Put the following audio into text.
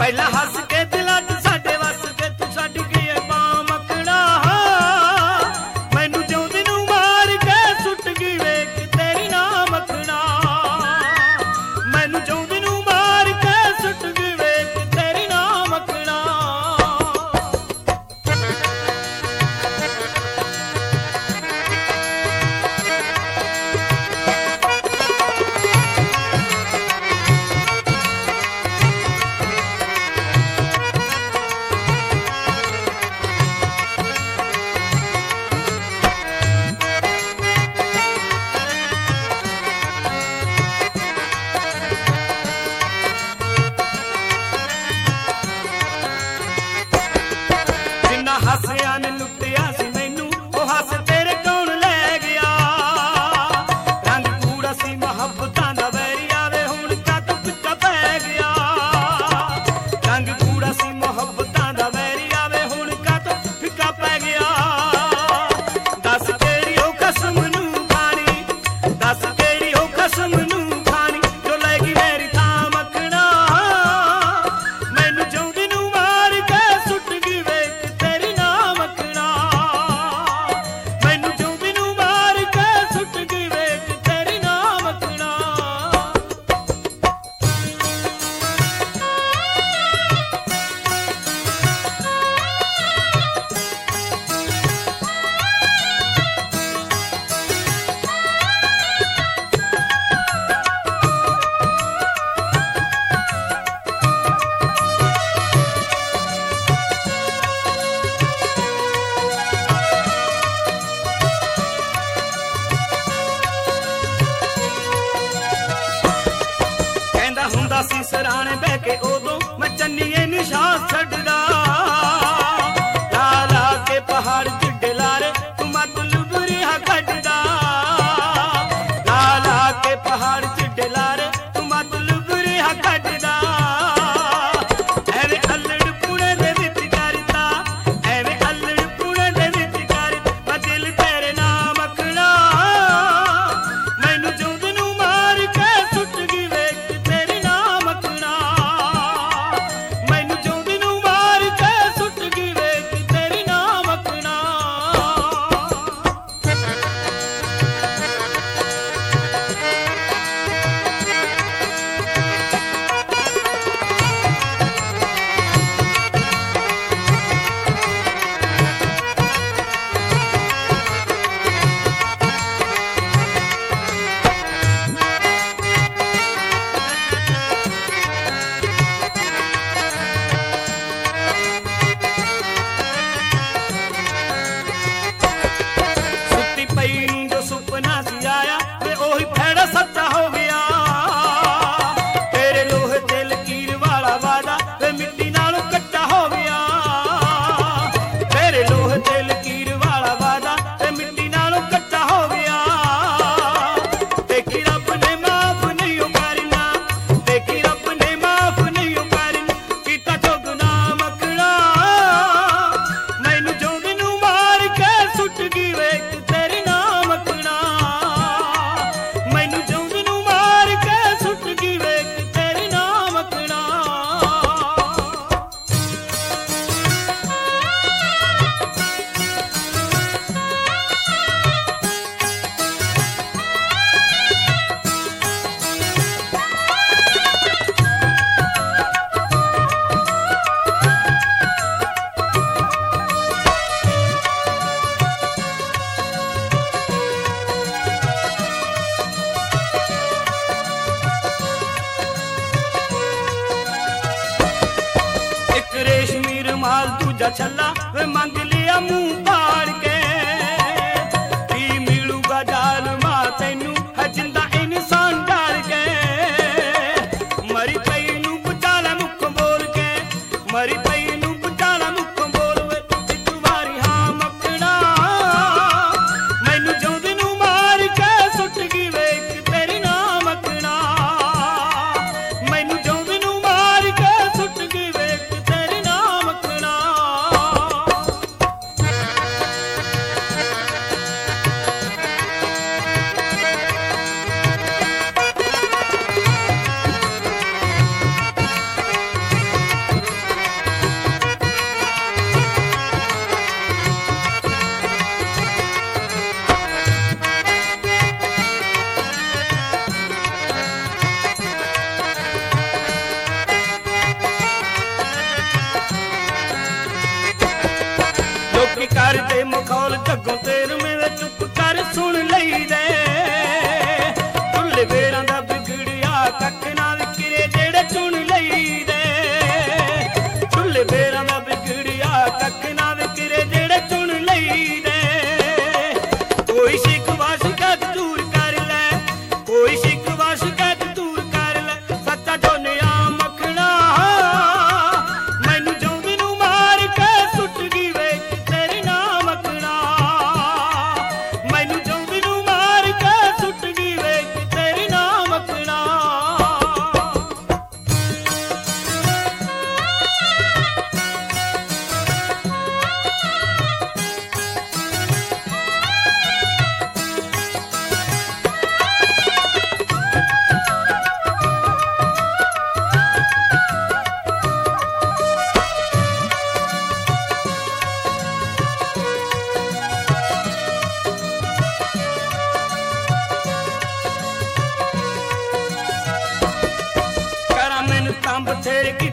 ਪਹਿਲਾਂ ਹੱਸ ਕੇ ਦਿਲਾਂ 'ਚ ਸਾਡੇ ਵੱਸ ਕੇ ਤੂੰ ਛੱਡ ਗਈ ਏ ਬਾਂਹ ਮੱਖਣਾ। ਮੈਨੂੰ ਜਿਉਂਦੀ ਨੂੰ ਮਾਰ ਕੇ ਸੁੱਟ ਗਈ ਵੇਖ ਤੇਰੀ ਨਾ ਮੱਖਣਾ। ਮੈਨੂੰ ਜਿਉਂਦੀ ਨੂੰ ਮਾਰ ਕੇ ਸੁੱਟ ਗਈ ਵੇਖ ਤੇਰੀ ਨਾ ਮੱਖਣਾ। ਹੱਸਿਆ ਨੇ ਲੁੱਟਿਆ ਸੀ ਮੈਨੂੰ ਉਹ ਹੱਸ ਤੇਰੇ ਕੌਣ ਲੈ ਗਿਆ। ਰੰਗ ਕੂੜਾ ਸੀ ਮੁਹੱਬਤਾਂ ਦਾ ਵੈਰੀ ਆਵੇ ਹੁਣ ਕਾਤੋਂ ਪਿੱਛਾ ਪੈ ਗਿਆ। ਰੰਗ ਕੂੜਾ ਸੀ ਮੁਹੱਬਤਾਂ ਦਾ ਵੈਰੀ ਆਵੇ ਹੁਣ ਕਾਤੋਂ ਫਿੱਕਾ ਪੈ ਗਿਆ। ਦੱਸ ਕਿਹੜੀ ਉਹ ਕਸਮ ਨੂੰ ਖਾਣੀ, ਦੱਸ ਕਿਹੜੀ ਉਹ ਕਸਮ ਨੂੰ ਖਾਣੀ ਜੋ ਲੈ ਗਈ ਮੇਰੀ ਥਾਂ ਮੱਖਣਾ। ਮੈਨੂੰ ਜਿਉਂਦੀ ਨੂੰ ਮਾਰ ਕੇ ਸੁੱਟ ਗਈ ਵੇਖ ਤੇਰੀ ਨਾ ਮੱਖਣਾ। ਮੈਨੂੰ ਜਿਉਂਦੀ ਨੂੰ ਮਾਰ ਕੇ ਸੁੱਟ ਗਈ ਵੇਖ ਤੇਰੀ ਨਾ ਮੱਖਣਾ। ਕਹਿੰਦਾ ਹੁੰਦਾ ਸੀ ਸਰਾਣੇ ਬਹਿ ਕੇ ਉਦੋਂ ਮੈਂ ਚੰਨੀਏ ਨਿਸ਼ਾਨ ਛੱਡਦਾ। ਲਾ ਲਾ ਕੇ ਪਹਾੜ ਜਿੱਡੇ ਲਾਰੇ ਤੂੰ ਮਤਲਬ ਰਿਹਾ ਕੱਢਦਾ। ਲਾ ਲਾ ਕੇ ਪਹਾੜ ਜਿੱਡੇ ਲਾਰੇ ਤੂੰ ਮਤਲਬ ਰਿਹਾ ਕੱਢਦਾ। ਐਵੇਂ ਅਲੜ ਪੁਣੇ ਦੇ ਵਿੱਚ ਕਰਦਾ, ਐਵੇਂ ਅਲੜ ਪੁਣੇ ਦੇ ਵਿੱਚ ਕਰਦਾ ਮੈਂ ਦਿਲ ਤੇਰੇ ਨਾਲ ਮੱਖਣਾ। ਮੈਨੂੰ ਜਿਉਂਦੀ ਨੂੰ ਮਾਰ ਕੇ ਸੁੱਟ ਗਈ ਵੇਖ ਤੇਰੀ ਨਾ ਮੱਖਣਾ। ਮੈਨੂੰ ਜਿਉਂਦੀ ਨੂੰ ਮਾਰ ਕੇ ਸੁੱਟ ਗਈ ਵੇਖ ਤੇਰੀ ਨਾ ਮੱਖਣਾ। ਸੁੱਤੀ ਪਈ ਨੂੰ ਜੋ ਸੁਪਨਾ ਸੀ ਆਇਆ ਤੇ ਉਹੀ ਫੈੜਾ ਸੱਚਾ ਹੋ ਗਿਆ। ਤੇਰੇ ਲੋਹੇ ਤੇ ਲਕੀਰ ਵਾਲਾ ਵਾਦਾ ਵੇ ਮਿੱਟੀ ਨਾਲੋਂ ਕੱਟਾ ਹੋ ਗਿਆ। ਤੇਰੇ ਲੋਹੇ ਤੇ ਲਕੀਰ ਵਾਲਾ ਵਾਦਾ ਤੇ ਮਿੱਟੀ ਨਾਲੋਂ ਕੱਟਾ ਹੋ ਗਿਆ। ਦੇਖੀ ਰੱਬ ਨੇ ਮਾਫ ਨਹੀਂ ਉਹ ਕਰਨਾ, ਦੇਖੀ ਰੱਬ ਨੇ ਮਾਫ ਨਹੀਂ ਉਹ ਕਰਨਾ ਕੀਤਾ ਚੁਗਣਾ ਮੱਖਣਾ। ਮੈਨੂੰ ਜਿਉਂਦੀ ਨੂੰ ਮਾਰ ਕੇ ਸੁੱਟ ਗਈ ਵੇਖ ਤੇਰੀ ਨਾ ਮੱਖਣਾ। ਮੈਨੂੰ ਜਿਉਂਦੀ ਨੂੰ ਮਾਰ ਕੇ ਸੁੱਟ ਗਈ ਵੇਖ ਤੇਰੀ ਨਾ ਮੱਖਣਾ। ਇੱਕ ਰੇਸ਼ਮੀ ਰੁਮਾਲ ਦੂਜਾ ਛੱਲਾ ਵੇ ਮੰਗ ਲਿਆ ਮੂੰਹ ਪਾੜ ਕੇ। ਕੀ ਮਿਲੂਗਾ ਜ਼ਾਲਮਾ ਤੈਨੂੰ ਹੈ ਜਿੰਦਾ ਇਨਸਾਨ ਡਰ ਕੇ। ਮਰੀ ਪਈ ਨੂੰ ਬਚਾ ਲੈ ਮੁੱਖ ਬੋਲ ਕੇ, ਮਰੀ ਪਈ ਨੂੰ ਬਚਾ ਲੈ ਮੁੱਖ ਬੋਲ ਵੇ ਇੱਕ ਵਾਰੀ ਹਾਂ ਮੱਖਣਾ। ਮੈਨੂੰ ਜਿਉਂਦੀ ਨੂੰ ਮਾਰ ਕੇ ਸੁੱਟ ਗਈ ਵੇਖ ਤੇਰੀ ਨਾ ਮੱਖਣਾ। ਮੈਨੂੰ ਜਿਉਂਦੀ ਨੂੰ ਮਾਰ ਕੇ ਸੁੱਟ ਗਈ ਵੇਖ ਤੇਰੀ ਨਾ ਮੱਖਣਾ। ਅੱਗੋਂ ਤੇਰਵੇਂ ਵੇ ਚੁੱਪ ਕਰ ਸੁਣ ਲਈਦੇ ਢੁੱਲੇ ਵੇਰਾਂ ਦਾ ਵਿਗੜਿਆ ਕੱਖ ਨਾ ਵਿਕਰੇ ਜਿਹੜੇ ਚੁਣ ਲਈਦੇ ਢੁੱਲੇ ਵੇਰਾਂ ਦਾ ਵਿਗੜਿਆ ਕੱਖ ਨਾ ਵਿਕਰੇ ਜਿਹੜੇ ਚੁਣ ਲਈਦੇ ਕੋਈ ਸ਼ਿਕਵਾ ਸ਼ਿਕਾਇਤ ਦੂਰ ਕਰ ਲੈ ਕੋਈ ਸ਼ਿਕਵਾ ਸ਼ਿਕਾਇਤ ਦੂਰ ਕਰ ਲੈ ਸੱਚਾ ਜੋਨਿਆ ਮੱਖਣਾ ਮੈਨੂੰ ਜਿਉਂਦੇ ਨੂੰ ਮਾਰ ਕੇ ਸੁੱਟ ਗਈ ਵੇ ਤੇਰੇ ਨਾਮ ਮੱਖਣਾ ਮੈਨੂੰ ਜਿਉਂਦੇ ਨੂੰ ਮਾਰ ਕੇ ਸੁੱਟ ਗਈ ਵੇ ਤੇਰੇ ਨਾਮ ਮੱਖਣਾ ਕਰਾਂ ਮੈਨੂੰ ਤਾਂ ਬਥੇਰੇ